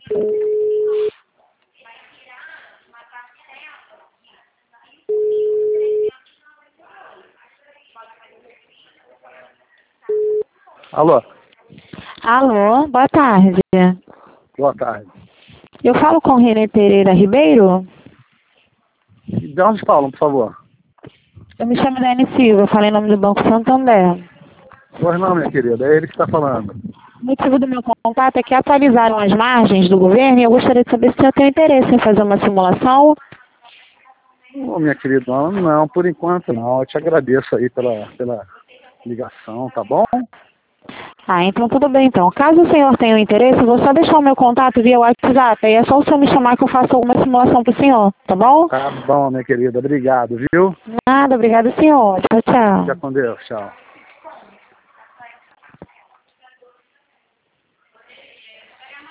Alô? Alô, boa tarde. Boa tarde. Eu falo com Renê Pereira Ribeiro? De onde falam, por favor? Eu me chamo Dani Silva, eu falei em nome do Banco Santander. Pois não, minha querida, é ele que está falando. O motivo do meu contato é que atualizaram as margens do governo e eu gostaria de saber se você tem interesse em fazer uma simulação. Ô, minha querida, não, por enquanto não. Eu te agradeço aí pela ligação, tá bom? Ah, então tudo bem então. Caso o senhor tenha interesse, eu vou só deixar o meu contato via WhatsApp. Aí é só o senhor me chamar que eu faço alguma simulação pro senhor, tá bom? Tá bom, minha querida. Obrigado, viu? Nada, obrigado senhor. Tchau, tchau. Fica com Deus. Tchau.